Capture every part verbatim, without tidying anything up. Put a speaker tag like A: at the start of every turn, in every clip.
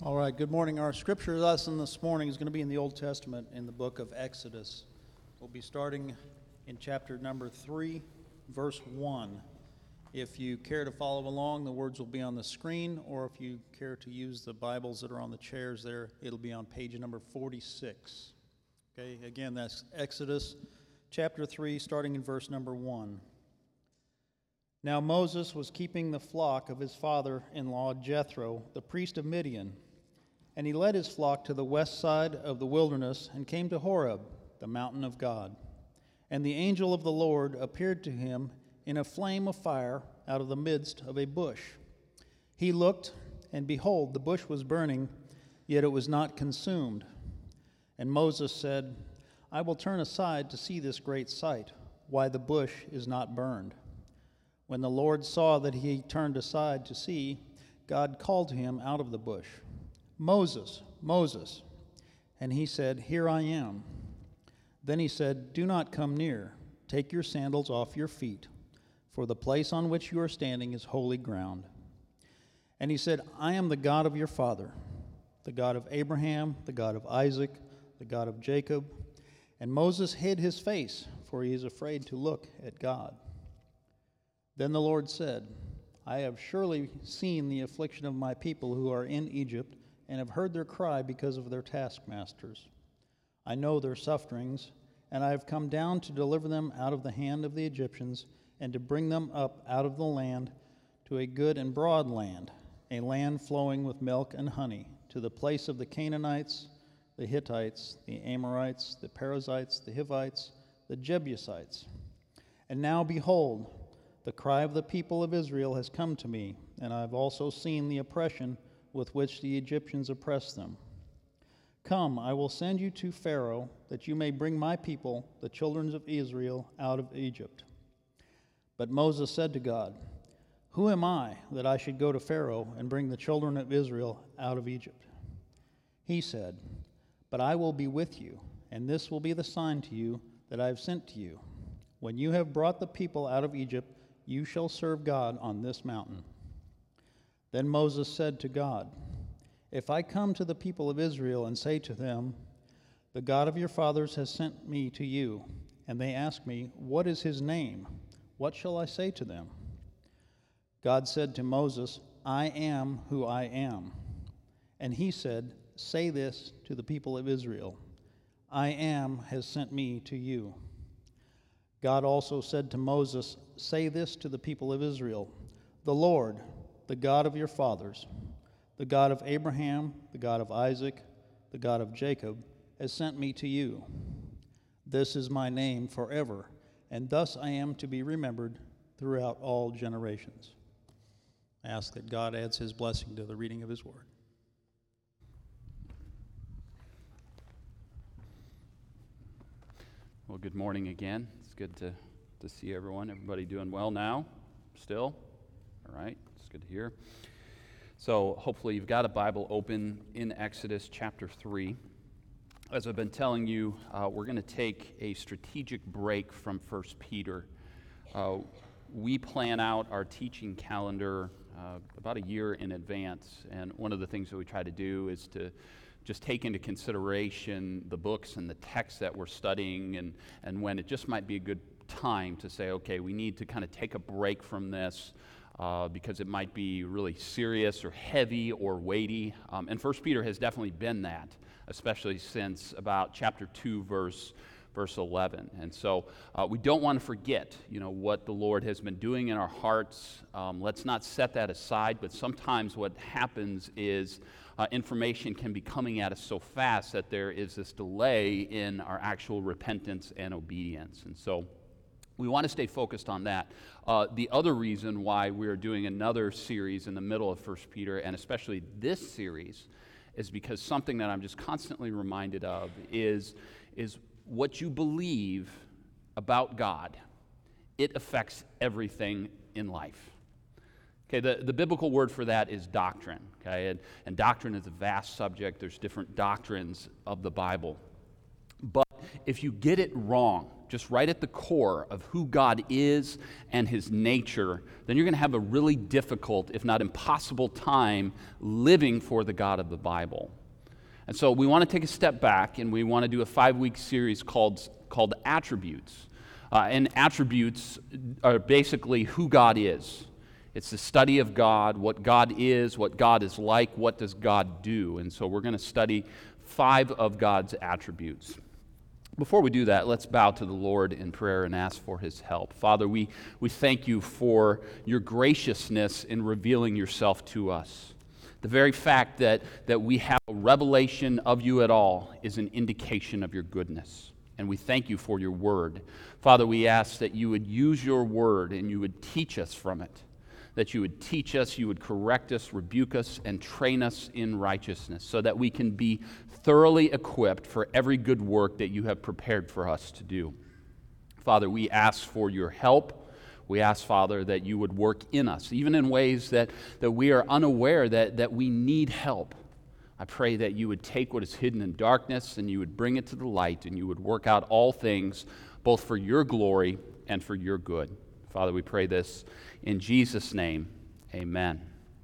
A: All right, good morning. Our scripture lesson this morning is going to be in the Old Testament in the book of Exodus. We'll be starting in chapter number three, verse one. If you care to follow along, the words will be on the screen, or if you care to use the Bibles that are on the chairs there, it'll be on page number forty-six. Okay, again, that's Exodus chapter three, starting in verse number one. Now Moses was keeping the flock of his father-in-law Jethro, the priest of Midian, and he led his flock to the west side of the wilderness and came to Horeb, the mountain of God. And the angel of the Lord appeared to him in a flame of fire out of the midst of a bush. He looked, and behold, the bush was burning, yet it was not consumed. And Moses said, I will turn aside to see this great sight, why the bush is not burned. When the Lord saw that he turned aside to see, God called to him out of the bush, Moses, Moses. And he said, Here I am. Then he said, Do not come near. Take your sandals off your feet, for the place on which you are standing is holy ground. And he said, I am the God of your father, the God of Abraham, the God of Isaac, the God of Jacob. And Moses hid his face, for he is afraid to look at God. Then the Lord said, I have surely seen the affliction of my people who are in Egypt, and have heard their cry because of their taskmasters. I know their sufferings, and I have come down to deliver them out of the hand of the Egyptians, and to bring them up out of the land to a good and broad land, a land flowing with milk and honey, to the place of the Canaanites, the Hittites, the Amorites, the Perizzites, the Hivites, the Jebusites. And now behold, the cry of the people of Israel has come to me, and I have also seen the oppression with which the Egyptians oppress them. Come, I will send you to Pharaoh, that you may bring my people, the children of Israel, out of Egypt. But Moses said to God, Who am I that I should go to Pharaoh and bring the children of Israel out of Egypt? He said, But I will be with you, and this will be the sign to you that I have sent to you. When you have brought the people out of Egypt, you shall serve God on this mountain. Then Moses said to God, If I come to the people of Israel and say to them, The God of your fathers has sent me to you, and they ask me, What is his name? What shall I say to them? God said to Moses, I am who I am. And he said, Say this to the people of Israel, I am has sent me to you. God also said to Moses, Say this to the people of Israel, The Lord, the God of your fathers, the God of Abraham, the God of Isaac, the God of Jacob, has sent me to you. This is my name forever, and thus I am to be remembered throughout all generations. I ask that God adds his blessing to the reading of his word.
B: Well, good morning again. It's good to, to see everyone. Everybody doing well now? Still? All right. It's good to hear. So hopefully you've got a Bible open in Exodus chapter three. As I've been telling you, uh, we're going to take a strategic break from First Peter. Uh, we plan out our teaching calendar uh, about a year in advance, and one of the things that we try to do is to just take into consideration the books and the texts that we're studying, and, and when it just might be a good time to say, okay, we need to kind of take a break from this uh, because it might be really serious or heavy or weighty. Um, and First Peter has definitely been that, especially since about chapter two, verse verse eleven. And so uh, we don't want to forget, you know, what the Lord has been doing in our hearts. Um, let's not set that aside, but sometimes what happens is uh, information can be coming at us so fast that there is this delay in our actual repentance and obedience. And so we want to stay focused on that. Uh, the other reason why we're doing another series in the middle of First Peter, and especially this series, is because something that I'm just constantly reminded of is, is what you believe about God. It affects everything in life. Okay, the, the biblical word for that is doctrine. Okay, and, and doctrine is a vast subject. There's different doctrines of the Bible. But if you get it wrong, just right at the core of who God is and his nature, then you're going to have a really difficult, if not impossible, time living for the God of the Bible. And so we want to take a step back, and we want to do a five-week series called, called Attributes. Uh, and attributes are basically who God is. It's the study of God, what God is, what God is like, what does God do. And so we're going to study five of God's attributes. Before we do that, let's bow to the Lord in prayer and ask for his help. Father, we, we thank you for your graciousness in revealing yourself to us. The very fact that, that we have a revelation of you at all is an indication of your goodness. And we thank you for your word. Father, we ask that you would use your word and you would teach us from it. That you would teach us, you would correct us, rebuke us, and train us in righteousness so that we can be thoroughly equipped for every good work that you have prepared for us to do. Father, we ask for your help. We ask, Father, that you would work in us, even in ways that, that we are unaware that, that we need help. I pray that you would take what is hidden in darkness and you would bring it to the light and you would work out all things both for your glory and for your good. Father, we pray this in Jesus' name. Amen.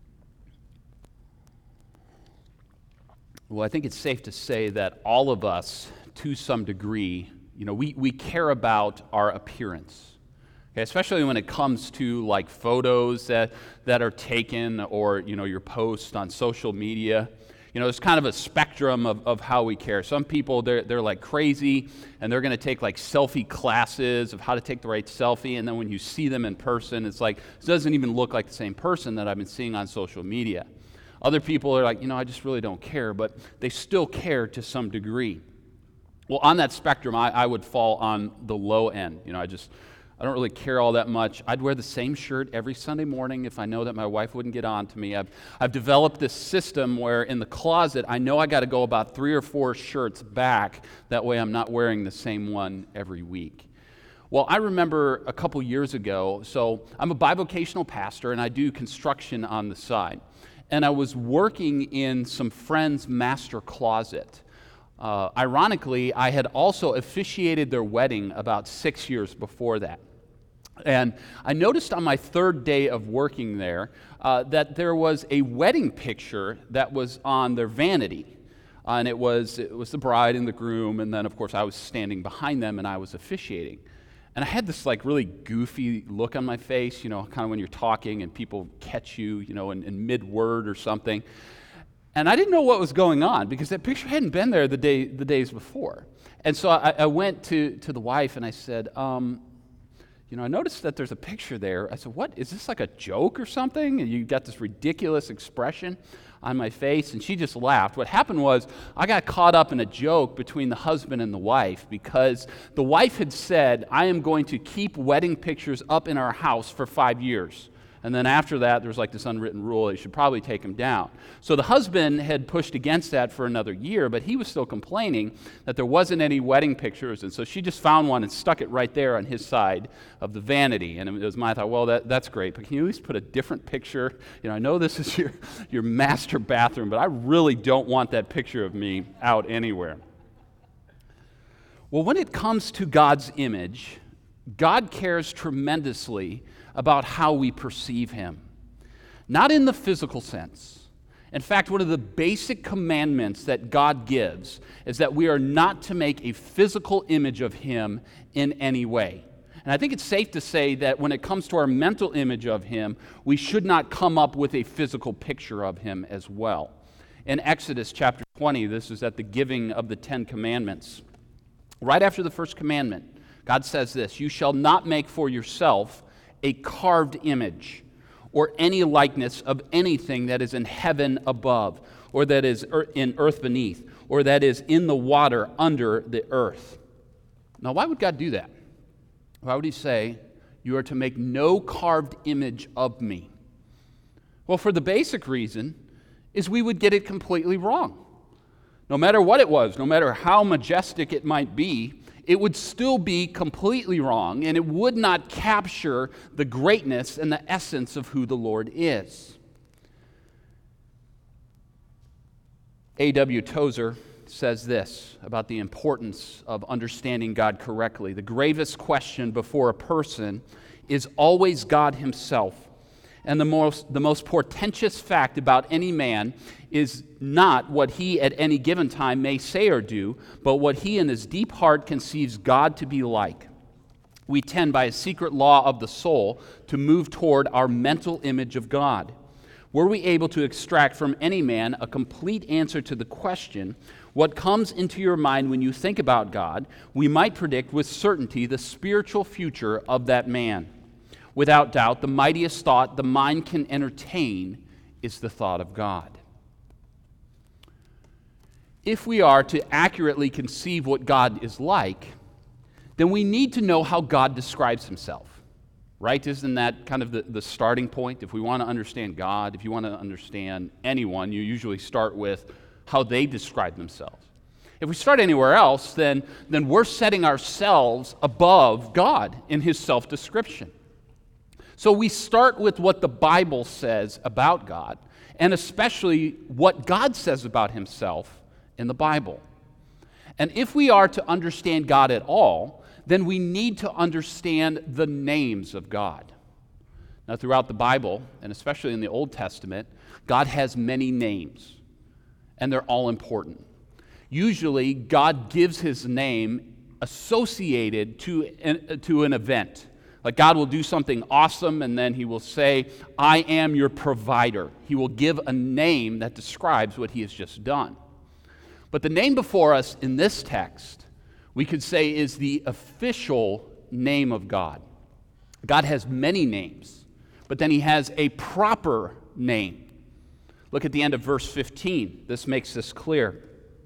B: Well, I think it's safe to say that all of us, to some degree, you know, we, we care about our appearance. Okay, especially when it comes to like photos that, that are taken or, you know, your posts on social media. You know, there's kind of a spectrum of, of how we care. Some people, they're, they're like crazy, and they're going to take like selfie classes of how to take the right selfie, and then when you see them in person, it's like, it doesn't even look like the same person that I've been seeing on social media. Other people are like, you know, I just really don't care, but they still care to some degree. Well, on that spectrum, I, I would fall on the low end. You know, I just... I don't really care all that much. I'd wear the same shirt every Sunday morning if I know that my wife wouldn't get on to me. I've, I've developed this system where in the closet, I know I got to go about three or four shirts back. That way I'm not wearing the same one every week. Well, I remember a couple years ago, so I'm a bivocational pastor and I do construction on the side. And I was working in some friend's master closet. Uh, ironically, I had also officiated their wedding about six years before that. And I noticed on my third day of working there uh, that there was a wedding picture that was on their vanity. Uh, and it was, it was the bride and the groom, and then, of course, I was standing behind them and I was officiating. And I had this like really goofy look on my face, you know, kind of when you're talking and people catch you, you know, in, in mid-word or something. And I didn't know what was going on because that picture hadn't been there the day the days before. And so I, I went to, to the wife and I said, um, you know, I noticed that there's a picture there. I said, what, is this like a joke or something? And you got this ridiculous expression on my face, and she just laughed. What happened was I got caught up in a joke between the husband and the wife because the wife had said, I am going to keep wedding pictures up in our house for five years. And then after that, there was like this unwritten rule, you should probably take them down. So the husband had pushed against that for another year, but he was still complaining that there wasn't any wedding pictures. And so she just found one and stuck it right there on his side of the vanity. And it was my thought, well, that, that's great, but can you at least put a different picture? You know, I know this is your, your master bathroom, but I really don't want that picture of me out anywhere. Well, when it comes to God's image, God cares tremendously about how we perceive him. Not in the physical sense. In fact, one of the basic commandments that God gives is that we are not to make a physical image of him in any way. And I think it's safe to say that when it comes to our mental image of him, we should not come up with a physical picture of him as well. In Exodus chapter twenty, this is at the giving of the Ten Commandments. Right after the first commandment, God says this, you shall not make for yourself a carved image, or any likeness of anything that is in heaven above, or that is in earth beneath, or that is in the water under the earth. Now, why would God do that? Why would he say, you are to make no carved image of me? Well, for the basic reason is we would get it completely wrong. No matter what it was, no matter how majestic it might be, it would still be completely wrong, and it would not capture the greatness and the essence of who the Lord is. A W Tozer says this about the importance of understanding God correctly. The gravest question before a person is always God himself. And the most, the most portentous fact about any man is not what he at any given time may say or do, but what he in his deep heart conceives God to be like. We tend by a secret law of the soul to move toward our mental image of God. Were we able to extract from any man a complete answer to the question, what comes into your mind when you think about God, we might predict with certainty the spiritual future of that man. Without doubt, the mightiest thought the mind can entertain is the thought of God. If we are to accurately conceive what God is like, then we need to know how God describes himself. Right? Isn't that kind of the, the starting point? If we want to understand God, if you want to understand anyone, you usually start with how they describe themselves. If we start anywhere else, then, then we're setting ourselves above God in his self-description. So we start with what the Bible says about God, and especially what God says about himself in the Bible. And if we are to understand God at all, then we need to understand the names of God. Now, throughout the Bible, and especially in the Old Testament, God has many names, and they're all important. Usually, God gives his name associated to an, to an event. Like God will do something awesome, and then he will say, I am your provider. He will give a name that describes what he has just done. But the name before us in this text, we could say, is the official name of God. God has many names, but then he has a proper name. Look at the end of verse fifteen. This makes this clear.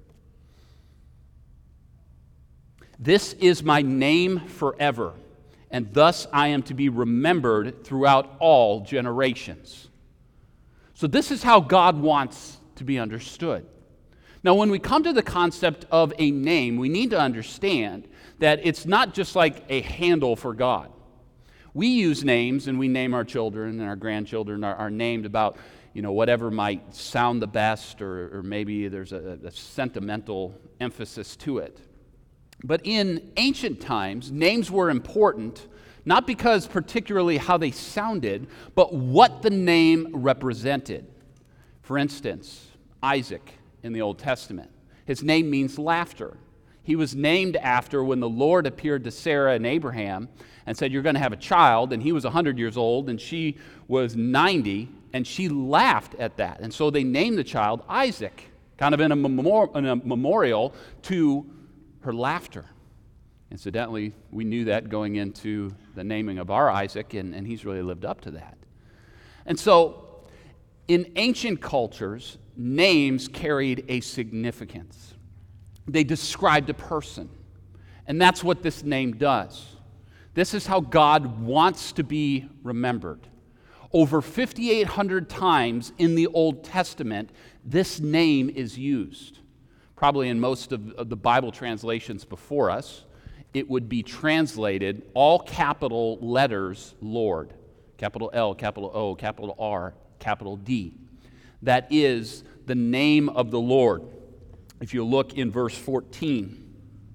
B: This is my name forever, and thus I am to be remembered throughout all generations. So this is how God wants to be understood. Now, when we come to the concept of a name, we need to understand that it's not just like a handle for God. We use names, and we name our children, and our grandchildren are, are named about, you know, whatever might sound the best, or, or maybe there's a, a sentimental emphasis to it. But in ancient times, names were important, not because particularly how they sounded, but what the name represented. For instance, Isaac in the Old Testament. His name means laughter. He was named after when the Lord appeared to Sarah and Abraham and said, you're going to have a child, and he was one hundred years old, and she was ninety, and she laughed at that. And so they named the child Isaac, kind of in a, memor- in a memorial to her laughter. Incidentally, we knew that going into the naming of our Isaac, and, and he's really lived up to that. And so, in ancient cultures, names carried a significance. They described a person. And that's what this name does. This is how God wants to be remembered. Over fifty-eight hundred times in the Old Testament, this name is used. Probably in most of, of the Bible translations before us, it would be translated all capital letters Lord. Capital L, capital O, capital R, capital D. That is the name of the Lord. If you look in verse fourteen,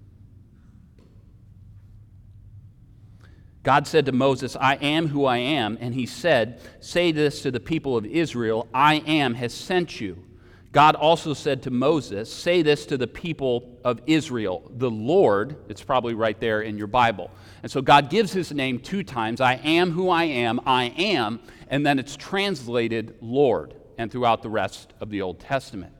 B: God said to Moses, I am who I am, and he said, say this to the people of Israel, I am has sent you. God also said to Moses, say this to the people of Israel, the Lord, it's probably right there in your Bible. And so God gives his name two times, I am who I am, I am, and then it's translated Lord, and throughout the rest of the Old Testament.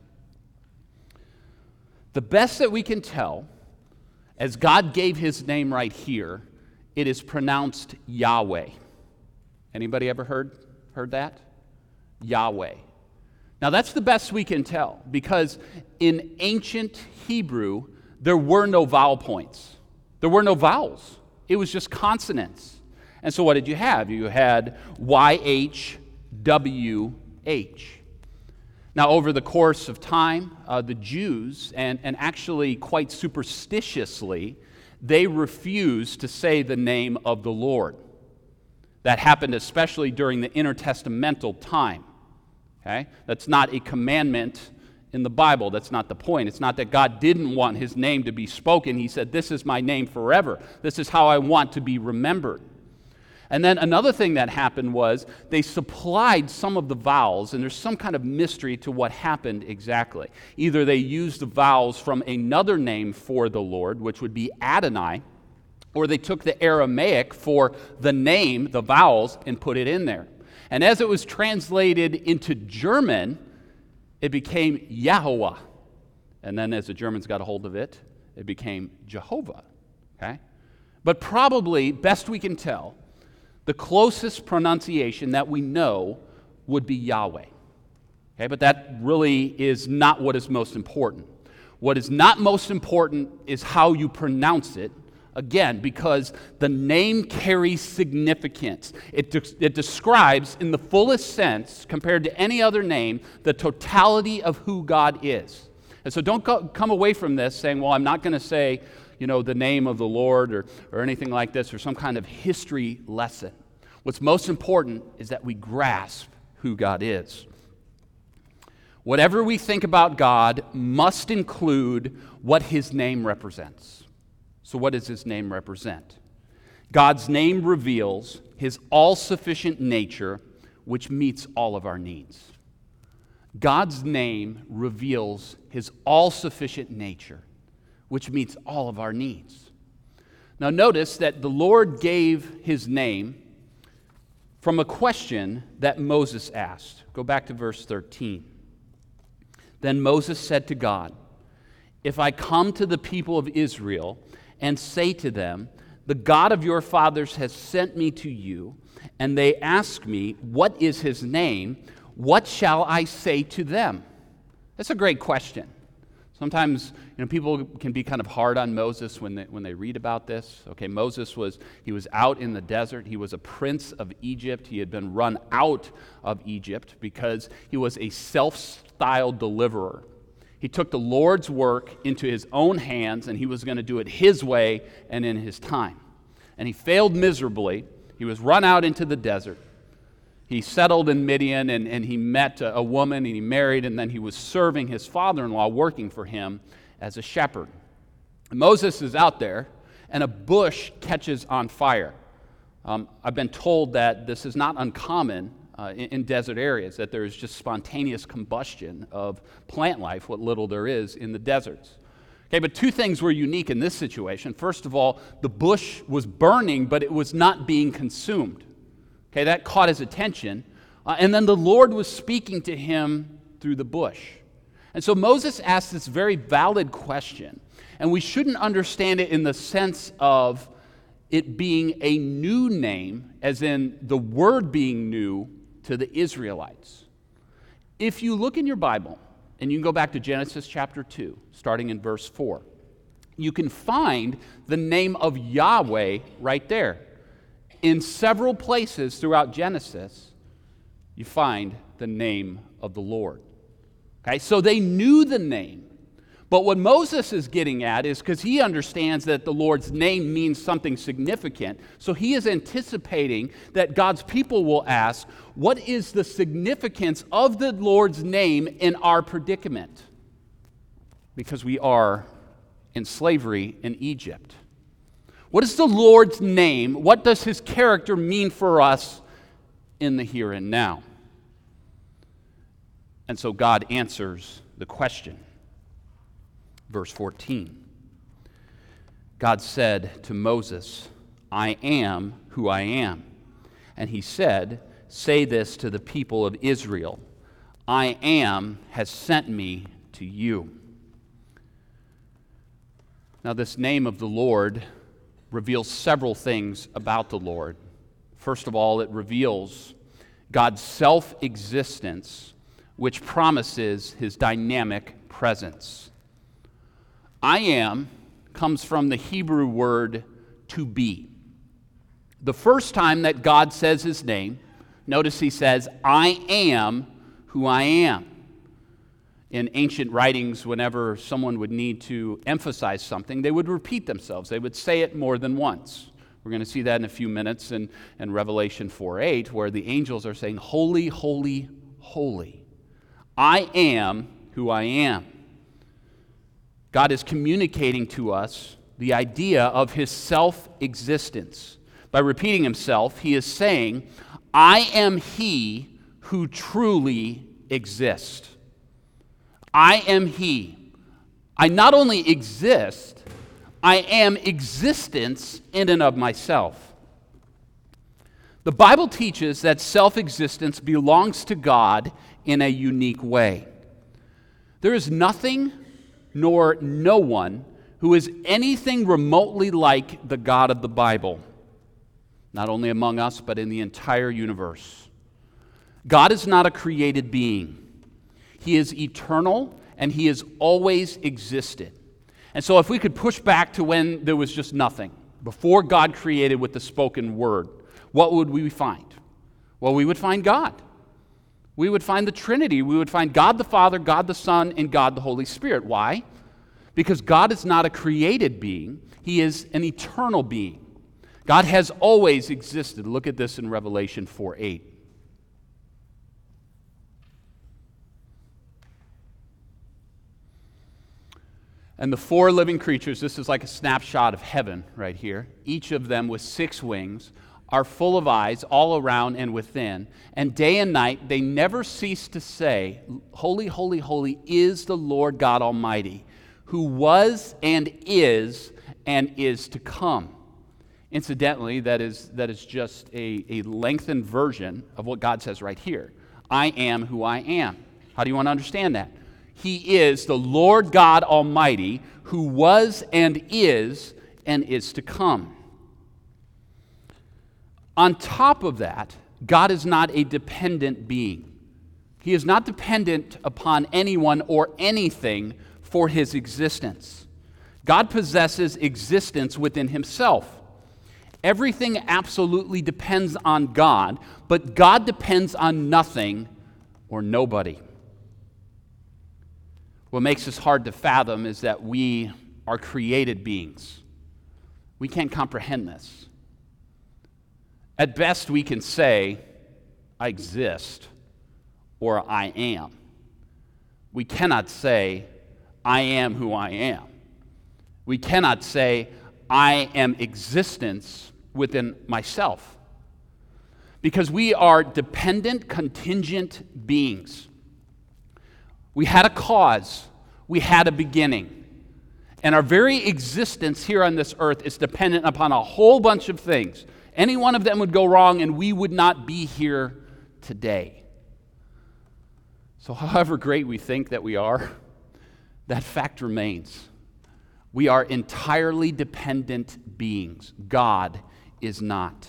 B: The best that we can tell, as God gave his name right here, it is pronounced Yahweh. Anybody ever heard, heard that? Yahweh. Now that's the best we can tell, because in ancient Hebrew, there were no vowel points. There were no vowels. It was just consonants. And so what did you have? You had Y H W H. Now, over the course of time, uh, the Jews, and, and actually quite superstitiously, they refused to say the name of the Lord. That happened especially during the intertestamental time. Okay? That's not a commandment in the Bible. That's not the point. It's not that God didn't want his name to be spoken. He said, this is my name forever. This is how I want to be remembered. And then another thing that happened was they supplied some of the vowels, and there's some kind of mystery to what happened exactly. Either they used the vowels from another name for the Lord, which would be Adonai, or they took the Aramaic for the name, the vowels, and put it in there. And as it was translated into German, it became Yahweh. And then as the Germans got a hold of it, it became Jehovah. Okay? But probably, best we can tell, the closest pronunciation that we know would be Yahweh. Okay? But that really is not what is most important. What is not most important is how you pronounce it. Again, because the name carries significance. It, de- it describes, in the fullest sense, compared to any other name, the totality of who God is. And so don't co- come away from this saying, well, I'm not going to say, you know, the name of the Lord or, or anything like this, or some kind of history lesson. What's most important is that we grasp who God is. Whatever we think about God must include what his name represents. So what does his name represent? God's name reveals his all-sufficient nature, which meets all of our needs. God's name reveals his all-sufficient nature, which meets all of our needs. Now notice that the Lord gave his name from a question that Moses asked. Go back to verse thirteen. Then Moses said to God, if I come to the people of Israel and say to them, the God of your fathers has sent me to you, and they ask me, what is his name? What shall I say to them? That's a great question. Sometimes, you know, people can be kind of hard on Moses when they, when they read about this. Okay, Moses was, he was out in the desert. He was a prince of Egypt. He had been run out of Egypt because he was a self-styled deliverer. He took the Lord's work into his own hands, and he was going to do it his way and in his time. And he failed miserably. He was run out into the desert. He settled in Midian, and, and he met a, a woman, and he married, and then he was serving his father-in-law, working for him as a shepherd. And Moses is out there, and a bush catches on fire. Um, I've been told that this is not uncommon Uh, in, in desert areas, that there is just spontaneous combustion of plant life, what little there is in the deserts. Okay, but two things were unique in this situation. First of all, the bush was burning, but it was not being consumed. Okay, that caught his attention. Uh, and then the Lord was speaking to him through the bush. And so Moses asked this very valid question, and we shouldn't understand it in the sense of it being a new name, as in the word being new to the Israelites. If you look in your Bible, and you can go back to Genesis chapter two, starting in verse four, you can find the name of Yahweh right there. In several places throughout Genesis, you find the name of the Lord. Okay, so they knew the name. But what Moses is getting at is, because he understands that the Lord's name means something significant, so he is anticipating that God's people will ask, what is the significance of the Lord's name in our predicament? Because we are in slavery in Egypt. What is the Lord's name? What does his character mean for us in the here and now? And so God answers the question. Verse fourteen, God said to Moses, I am who I am. And he said, say this to the people of Israel, I am has sent me to you. Now this name of the Lord reveals several things about the Lord. First of all, it reveals God's self-existence, which promises his dynamic presence. I am comes from the Hebrew word to be. The first time that God says his name, notice he says, I am who I am. In ancient writings, whenever someone would need to emphasize something, they would repeat themselves. They would say it more than once. We're going to see that in a few minutes in, in Revelation four eight, where the angels are saying, holy, holy, holy. I am who I am. God is communicating to us the idea of his self-existence. By repeating himself, he is saying, I am he who truly exists. I am he. I not only exist, I am existence in and of myself. The Bible teaches that self-existence belongs to God in a unique way. There is nothing nor no one who is anything remotely like the God of the Bible, not only among us, but in the entire universe. God is not a created being. He is eternal, and he has always existed. And so if we could push back to when there was just nothing, before God created with the spoken word, what would we find? Well, we would find God. We would find the Trinity. We would find God the Father, God the Son, and God the Holy Spirit. Why? Because God is not a created being. He is an eternal being. God has always existed. Look at this in Revelation four eight. And the four living creatures, this is like a snapshot of heaven right here, each of them with six wings, are full of eyes all around and within. And day and night they never cease to say, Holy, holy, holy is the Lord God Almighty, who was and is and is to come. Incidentally, that is, that is just a, a lengthened version of what God says right here. I am who I am. How do you want to understand that? He is the Lord God Almighty, who was and is and is to come. On top of that, God is not a dependent being. He is not dependent upon anyone or anything for his existence. God possesses existence within himself. Everything absolutely depends on God, but God depends on nothing or nobody. What makes this hard to fathom is that we are created beings. We can't comprehend this. At best, we can say, I exist, or I am. We cannot say, I am who I am. We cannot say, I am existence within myself. Because we are dependent, contingent beings. We had a cause. We had a beginning. And our very existence here on this earth is dependent upon a whole bunch of things. Any one of them would go wrong, and we would not be here today. So however great we think that we are, that fact remains. We are entirely dependent beings. God is not.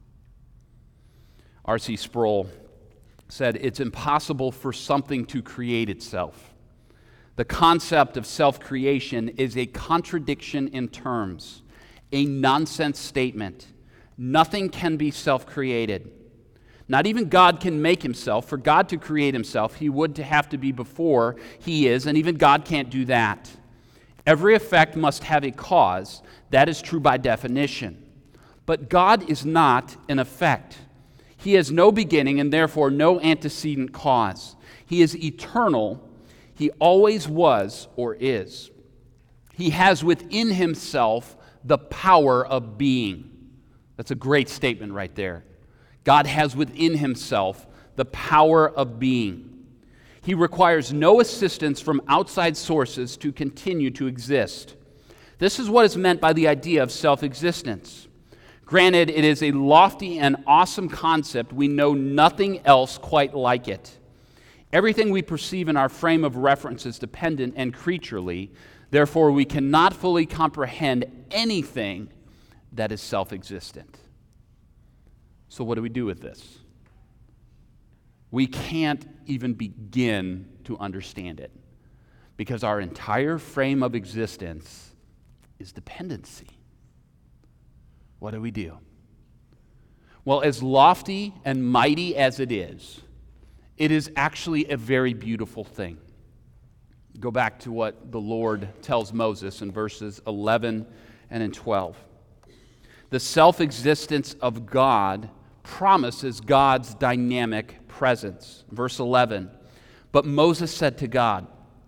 B: R C Sproul said, it's impossible for something to create itself. The concept of self-creation is a contradiction in terms, a nonsense statement. Nothing can be self-created. Not even God can make himself. For God to create himself, he would have to be before he is, and even God can't do that. Every effect must have a cause. That is true by definition. But God is not an effect. He has no beginning and therefore no antecedent cause. He is eternal. He always was or is. He has within himself the power of being. That's a great statement right there. God has within himself the power of being. He requires no assistance from outside sources to continue to exist. This is what is meant by the idea of self-existence. Granted, it is a lofty and awesome concept. We know nothing else quite like it. Everything we perceive in our frame of reference is dependent and creaturely. Therefore, we cannot fully comprehend anything that is self-existent. So what do we do with this? We can't even begin to understand it because our entire frame of existence is dependency. What do we do? Well, as lofty and mighty as it is, it is actually a very beautiful thing. Go back to what the Lord tells Moses in verses eleven and in twelve. The self-existence of God promises God's dynamic presence. Verse eleven, but Moses said to God,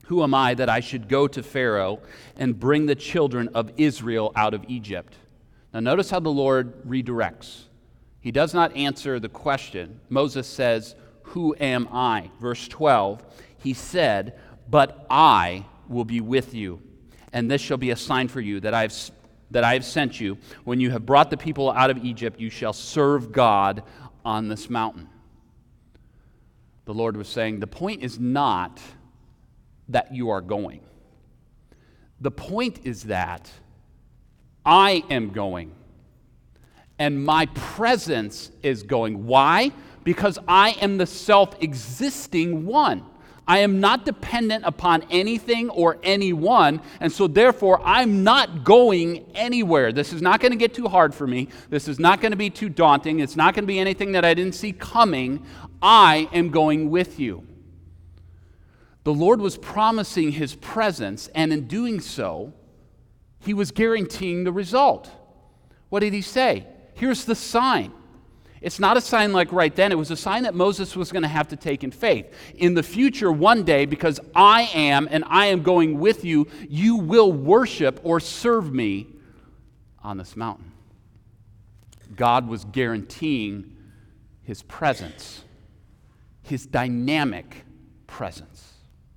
B: Who am I that I should go to Pharaoh and bring the children of Israel out of Egypt? Now notice how the Lord redirects. He does not answer the question. Moses says, who am I? Verse twelve, he said, but I will be with you, and this shall be a sign for you that I have that I have sent you. When you have brought the people out of Egypt, you shall serve God on this mountain. The Lord was saying, the point is not that you are going. The point is that I am going, and my presence is going. Why? Because I am the self-existing one. I am not dependent upon anything or anyone, and so therefore I'm not going anywhere. This is not going to get too hard for me. This is not going to be too daunting. It's not going to be anything that I didn't see coming. I am going with you. The Lord was promising his presence, and in doing so, he was guaranteeing the result. What did he say? Here's the sign. It's not a sign like right then. It was a sign that Moses was going to have to take in faith. In the future, one day, because I am and I am going with you, you will worship or serve me on this mountain. God was guaranteeing his presence, his dynamic presence.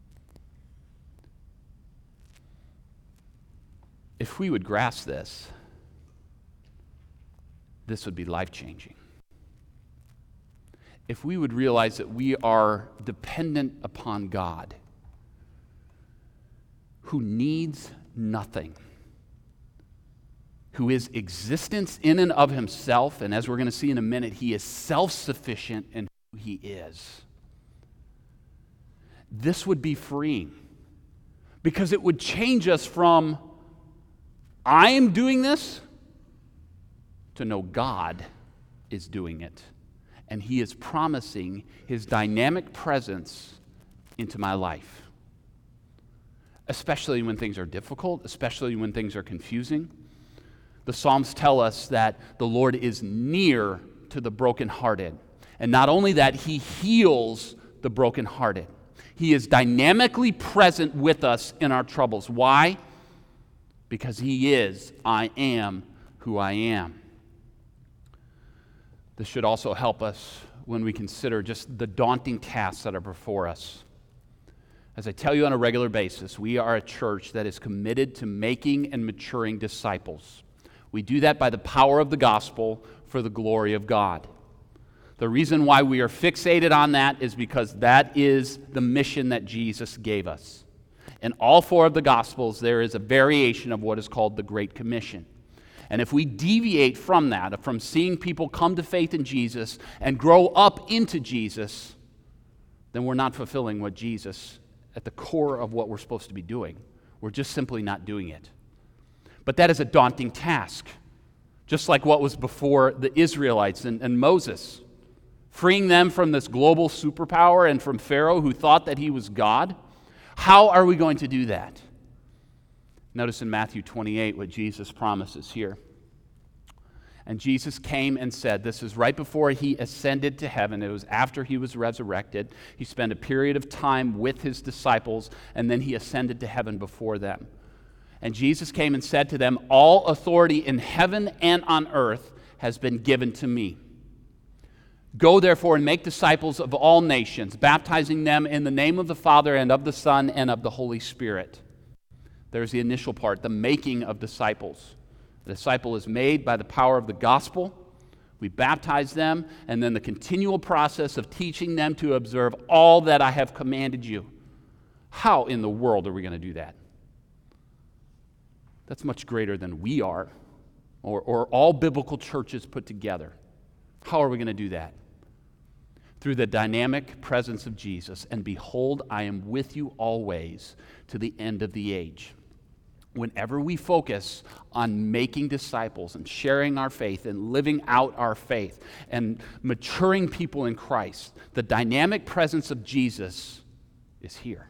B: If we would grasp this, this would be life-changing. If we would realize that we are dependent upon God, who needs nothing, who is existence in and of himself, and as we're going to see in a minute, he is self-sufficient in who he is. This would be freeing, because it would change us from, I am doing this, to know God is doing it. And he is promising his dynamic presence into my life. Especially when things are difficult, especially when things are confusing. The Psalms tell us that the Lord is near to the brokenhearted. And not only that, he heals the brokenhearted. He is dynamically present with us in our troubles. Why? Because he is, I am who I am. This should also help us when we consider just the daunting tasks that are before us. As I tell you on a regular basis, we are a church that is committed to making and maturing disciples. We do that by the power of the gospel for the glory of God. The reason why we are fixated on that is because that is the mission that Jesus gave us. In all four of the Gospels, there is a variation of what is called the Great Commission. And if we deviate from that, from seeing people come to faith in Jesus and grow up into Jesus, then we're not fulfilling what Jesus, at the core of what we're supposed to be doing. We're just simply not doing it. But that is a daunting task, just like what was before the Israelites and, and Moses, freeing them from this global superpower and from Pharaoh who thought that he was God. How are we going to do that? Notice in Matthew twenty-eight what Jesus promises here. And Jesus came and said, this is right before he ascended to heaven. It was after he was resurrected. He spent a period of time with his disciples, and then he ascended to heaven before them. And Jesus came and said to them, all authority in heaven and on earth has been given to me. Go therefore and make disciples of all nations, baptizing them in the name of the Father and of the Son and of the Holy Spirit. There's the initial part, the making of disciples. The disciple is made by the power of the gospel. We baptize them, and then the continual process of teaching them to observe all that I have commanded you. How in the world are we going to do that? That's much greater than we are, or, or all biblical churches put together. How are we going to do that? Through the dynamic presence of Jesus. And behold, I am with you always to the end of the age. Whenever we focus on making disciples and sharing our faith and living out our faith and maturing people in Christ, the dynamic presence of Jesus is here.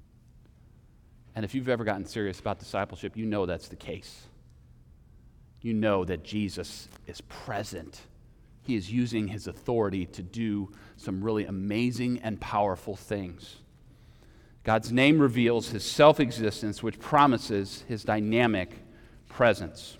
B: And if you've ever gotten serious about discipleship, you know that's the case. You know that Jesus is present. He is using his authority to do some really amazing and powerful things. God's name reveals his self-existence, which promises his dynamic presence.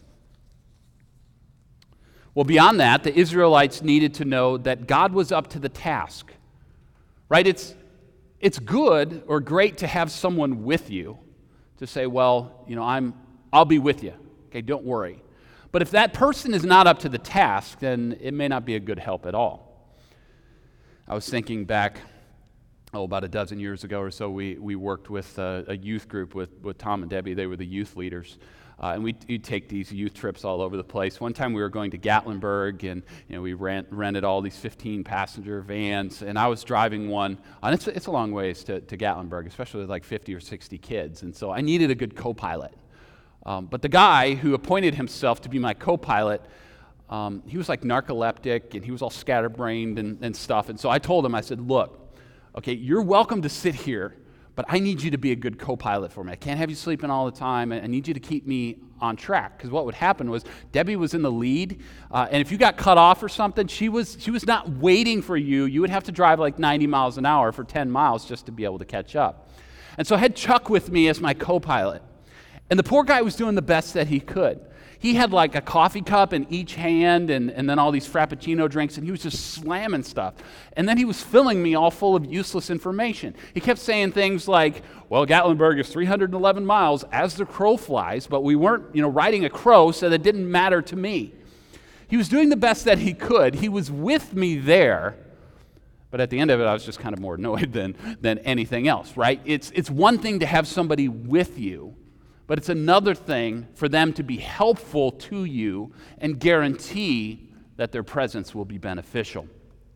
B: Well, beyond that, the Israelites needed to know that God was up to the task. Right? It's, it's good or great to have someone with you to say, well, you know, I'm, I'll be with you. Okay, don't worry. But if that person is not up to the task, then it may not be a good help at all. I was thinking back, oh, about a dozen years ago or so, we, we worked with a, a youth group with, with Tom and Debbie. They were the youth leaders. Uh, and we'd, we'd take these youth trips all over the place. One time we were going to Gatlinburg, and you know, we rent, rented all these fifteen-passenger vans, and I was driving one. And it's, it's a long ways to, to Gatlinburg, especially with like fifty or sixty kids, and so I needed a good co-pilot. Um, but the guy who appointed himself to be my co-pilot, um, he was like narcoleptic, and he was all scatterbrained and, and stuff. And so I told him, I said, look, okay, you're welcome to sit here, but I need you to be a good co-pilot for me. I can't have you sleeping all the time. I need you to keep me on track. Because what would happen was Debbie was in the lead, uh, and if you got cut off or something, she was she was not waiting for you. You would have to drive like ninety miles an hour for ten miles just to be able to catch up. And so I had Chuck with me as my co-pilot. And the poor guy was doing the best that he could. He had like a coffee cup in each hand and, and then all these Frappuccino drinks, and he was just slamming stuff. And then he was filling me all full of useless information. He kept saying things like, well, Gatlinburg is three hundred eleven miles as the crow flies, but we weren't, you know, riding a crow, so that didn't matter to me. He was doing the best that he could. He was with me there, but at the end of it, I was just kind of more annoyed than, than anything else, right? It's, it's one thing to have somebody with you, but it's another thing for them to be helpful to you and guarantee that their presence will be beneficial.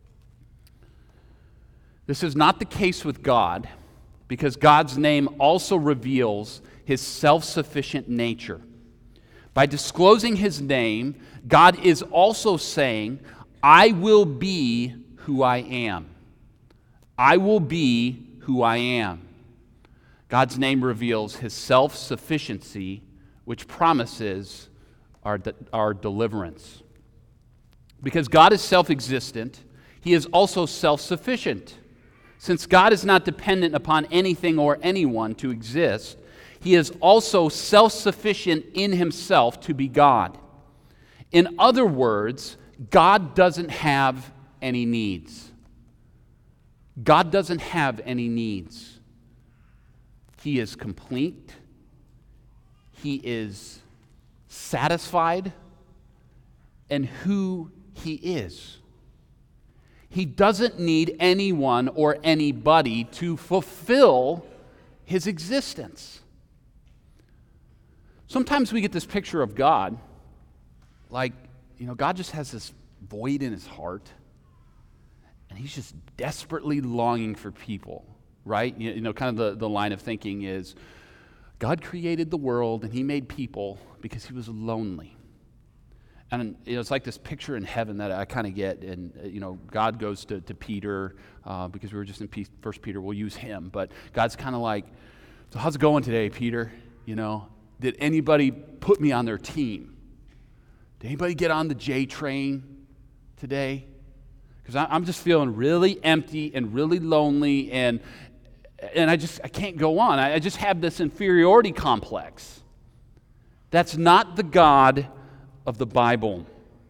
B: This is not the case with God, because God's name also reveals his self-sufficient nature. By disclosing his name, God is also saying, I will be who I am. I will be who I am. God's name reveals his self-sufficiency, which promises our, de- our deliverance. Because God is self-existent, he is also self-sufficient. Since God is not dependent upon anything or anyone to exist, he is also self-sufficient in himself to be God. In other words, God doesn't have any needs. God doesn't have any needs. He is complete. He is satisfied in who he is. He doesn't need anyone or anybody to fulfill his existence. Sometimes we get this picture of God like, you know, God just has this void in his heart, and he's just desperately longing for people. Right? You know, kind of the, the line of thinking is, God created the world and he made people because he was lonely. And you know, it's like this picture in heaven that I kind of get. And, you know, God goes to, to Peter, uh, because we were just in First Peter, we'll use him. But God's kind of like, so how's it going today, Peter? You know, did anybody put me on their team? Did anybody get on the J train today? Because I'm just feeling really empty and really lonely, and And I just, I can't go on. I, I just have this inferiority complex. That's not the God of the Bible.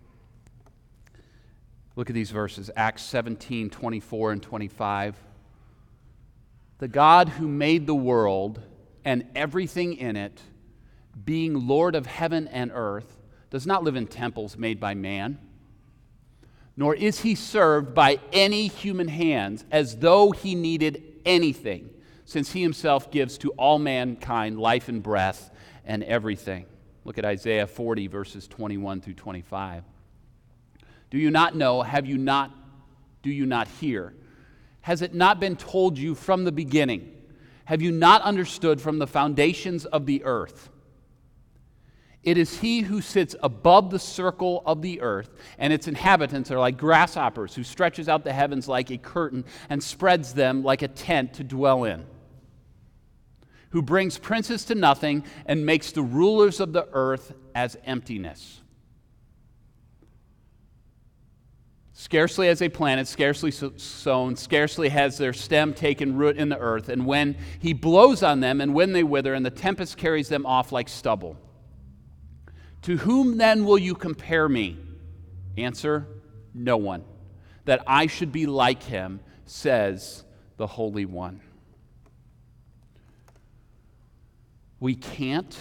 B: Look at these verses, Acts seventeen, twenty-four and twenty-five. The God who made the world and everything in it, being Lord of heaven and earth, does not live in temples made by man, nor is he served by any human hands as though he needed anything, since he himself gives to all mankind life and breath and everything. Look at Isaiah forty, verses twenty-one through twenty-five. Do you not know? Have you not? Do you not hear? Has it not been told you from the beginning? Have you not understood from the foundations of the earth? It is he who sits above the circle of the earth, and its inhabitants are like grasshoppers, who stretches out the heavens like a curtain and spreads them like a tent to dwell in, who brings princes to nothing and makes the rulers of the earth as emptiness. Scarcely has they planted, scarcely so- sown, scarcely has their stem taken root in the earth. And when he blows on them, and when they wither, and the tempest carries them off like stubble. To whom then will you compare me? Answer, no one. That I should be like him, says the Holy One. We can't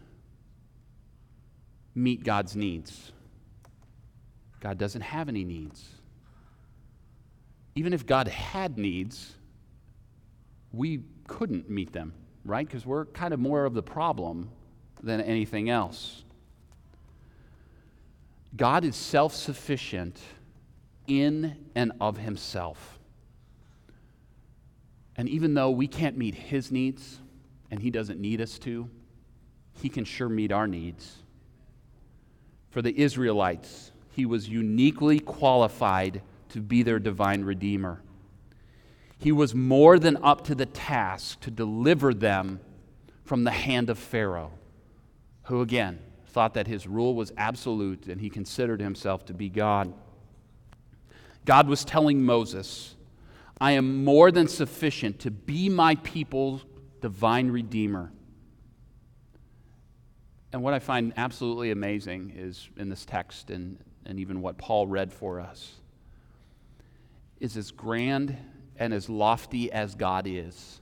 B: meet God's needs. God doesn't have any needs. Even if God had needs, we couldn't meet them, right? Because we're kind of more of the problem than anything else. God is self-sufficient in and of himself. And even though we can't meet his needs, and he doesn't need us to, he can sure meet our needs. For the Israelites, he was uniquely qualified to be their divine Redeemer. He was more than up to the task to deliver them from the hand of Pharaoh, who again thought that his rule was absolute and he considered himself to be God. God was telling Moses, I am more than sufficient to be my people's divine Redeemer. And what I find absolutely amazing is in this text and, and even what Paul read for us is as grand and as lofty as God is,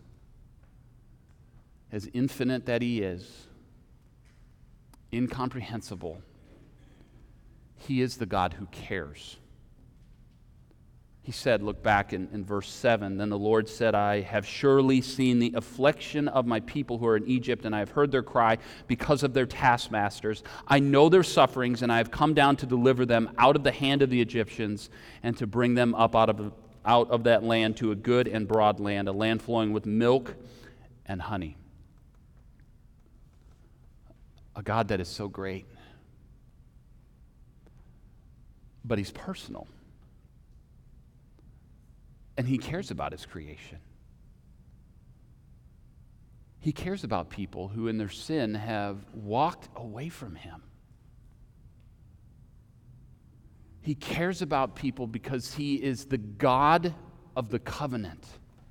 B: as infinite that he is, incomprehensible, he is the God who cares. He said, look back in, in verse seven, then the Lord said, I have surely seen the affliction of my people who are in Egypt, and I have heard their cry because of their taskmasters. I know their sufferings, and I have come down to deliver them out of the hand of the Egyptians and to bring them up out of, out of that land to a good and broad land, a land flowing with milk and honey. A God that is so great, but he's personal. And he cares about his creation. He cares about people who in their sin have walked away from him. He cares about people because he is the God of the covenant.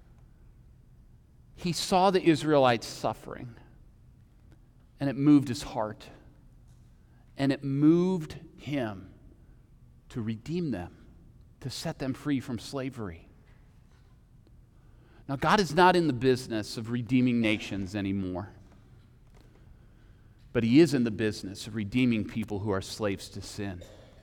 B: He saw the Israelites suffering, and it moved his heart, and it moved him to redeem them, to set them free from slavery. Now, God is not in the business of redeeming nations anymore, but he is in the business of redeeming people who are slaves to sin.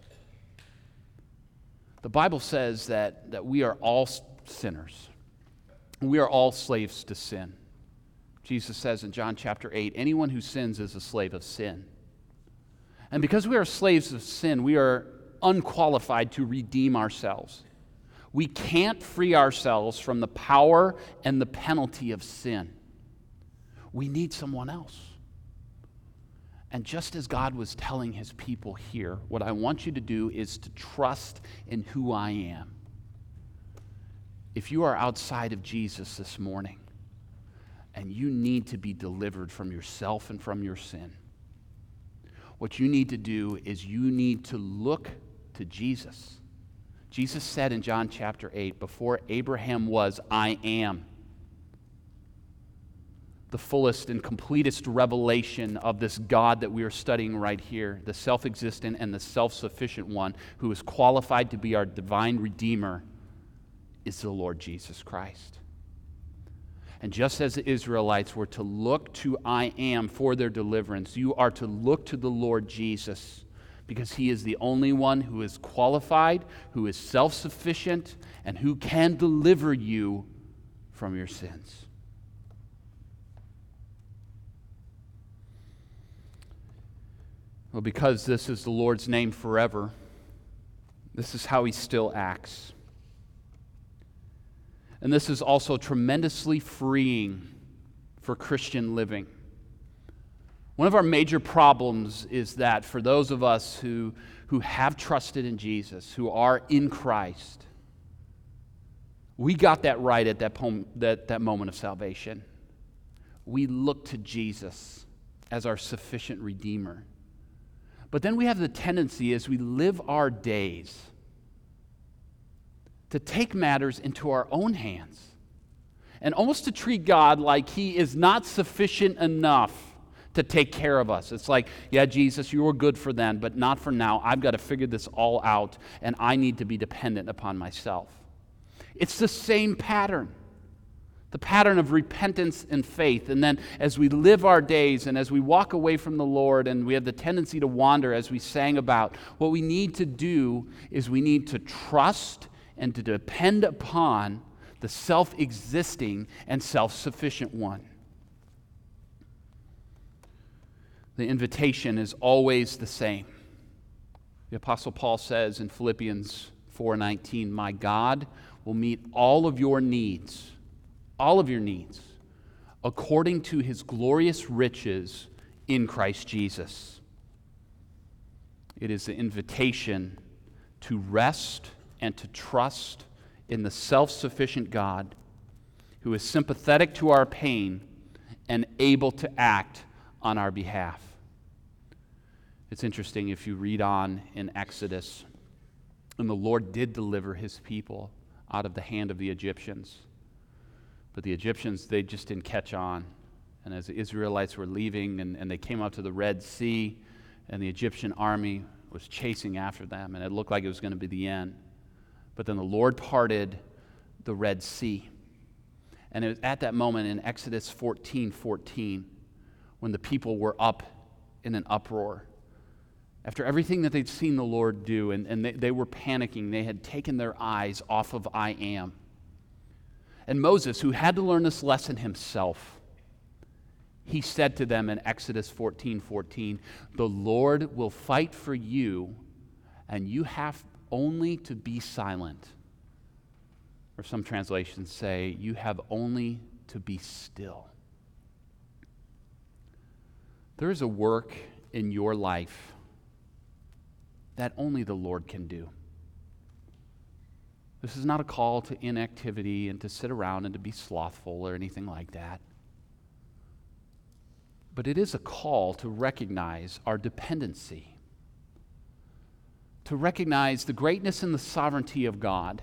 B: The Bible says that, that we are all sinners. We are all slaves to sin. Jesus says in John chapter eight, anyone who sins is a slave of sin. And because we are slaves of sin, we are unqualified to redeem ourselves. We can't free ourselves from the power and the penalty of sin. We need someone else. And just as God was telling his people here, what I want you to do is to trust in who I am. If you are outside of Jesus this morning and you need to be delivered from yourself and from your sin, what you need to do is you need to look to Jesus. Jesus said in John chapter eight, before Abraham was, I am. The fullest and completest revelation of this God that we are studying right here, the self-existent and the self-sufficient one who is qualified to be our divine Redeemer, is the Lord Jesus Christ. And just as the Israelites were to look to I am for their deliverance, you are to look to the Lord Jesus, because he is the only one who is qualified, who is self-sufficient, and who can deliver you from your sins. Well, because this is the Lord's name forever, this is how he still acts. And this is also tremendously freeing for Christian living. One of our major problems is that for those of us who, who have trusted in Jesus, who are in Christ, we got that right at that, pom- that, that moment of salvation. We look to Jesus as our sufficient Redeemer. But then we have the tendency as we live our days to take matters into our own hands and almost to treat God like he is not sufficient enough to take care of us. It's like, yeah, Jesus, you were good for then, but not for now. I've got to figure this all out, and I need to be dependent upon myself. It's the same pattern, the pattern of repentance and faith. And then as we live our days and as we walk away from the Lord and we have the tendency to wander, as we sang about, what we need to do is we need to trust and to depend upon the self-existing and self-sufficient one. The invitation is always the same. The Apostle Paul says in Philippians four nineteen, "My God will meet all of your needs, all of your needs, according to his glorious riches in Christ Jesus." It is the invitation to rest and to trust in the self-sufficient God who is sympathetic to our pain and able to act on our behalf. It's interesting if you read on in Exodus, and the Lord did deliver his people out of the hand of the Egyptians. But the Egyptians, they just didn't catch on. And as the Israelites were leaving and, and they came up to the Red Sea, and the Egyptian army was chasing after them, and it looked like it was going to be the end. But then the Lord parted the Red Sea. And it was at that moment in Exodus fourteen fourteen, when the people were up in an uproar. After everything that they'd seen the Lord do, and, and they, they were panicking, they had taken their eyes off of I am. And Moses, who had to learn this lesson himself, he said to them in Exodus fourteen fourteen, "The Lord will fight for you, and you have only to be silent." Or some translations say, "You have only to be still." There is a work in your life that only the Lord can do. This is not a call to inactivity and to sit around and to be slothful or anything like that. But it is a call to recognize our dependency, to recognize the greatness and the sovereignty of God.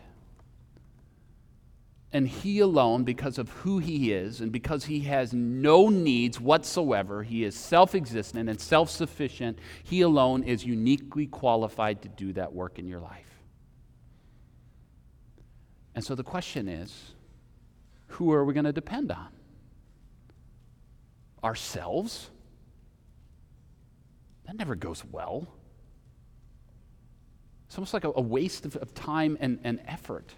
B: And he alone, because of who he is, and because he has no needs whatsoever, he is self-existent and self-sufficient, he alone is uniquely qualified to do that work in your life. And so the question is, who are we going to depend on? Ourselves? That never goes well. It's almost like a, a waste of, of time and, and effort.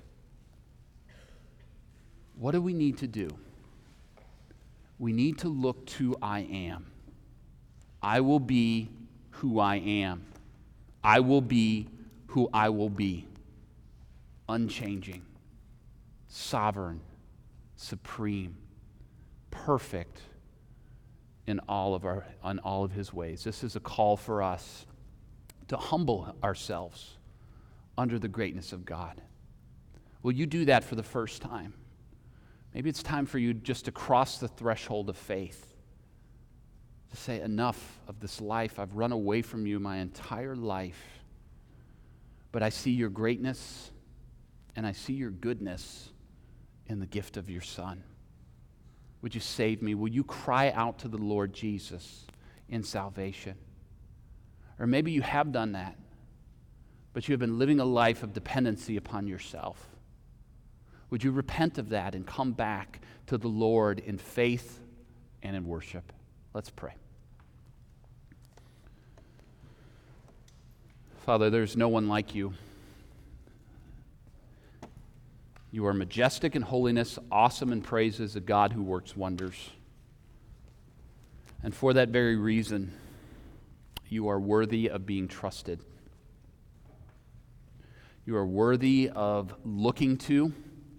B: What do we need to do? We need to look to I am. I will be who I am. I will be who I will be. Unchanging, sovereign, supreme, perfect in all of our on all of his ways. This is a call for us to humble ourselves under the greatness of God. Will you do that for the first time? Maybe it's time for you just to cross the threshold of faith, to say, enough of this life. I've run away from you my entire life, but I see your greatness and I see your goodness in the gift of your Son. Would you save me? Will you cry out to the Lord Jesus in salvation? Or maybe you have done that, but you have been living a life of dependency upon yourself. Would you repent of that and come back to the Lord in faith and in worship? Let's pray. Father, there's no one like you. You are majestic in holiness, awesome in praises, a God who works wonders. And for that very reason, you are worthy of being trusted. You are worthy of looking to,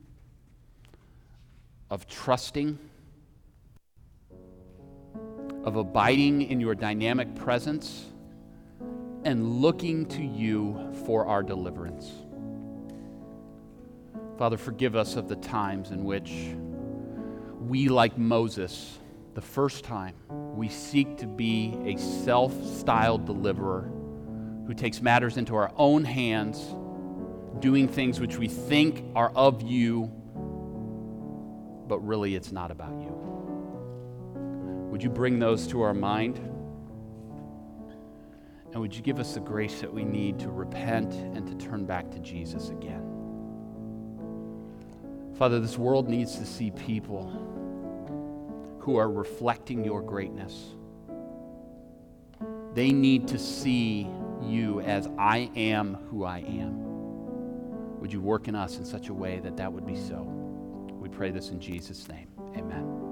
B: of trusting, of abiding in your dynamic presence, and looking to you for our deliverance. Father, forgive us of the times in which we, like Moses, the first time, we seek to be a self-styled deliverer who takes matters into our own hands doing things which we think are of you, but really it's not about you. Would you bring those to our mind? And would you give us the grace that we need to repent and to turn back to Jesus again? Father, this world needs to see people who are reflecting your greatness. They need to see you as I am who I am. Would you work in us in such a way that that would be so? We pray this in Jesus' name. Amen.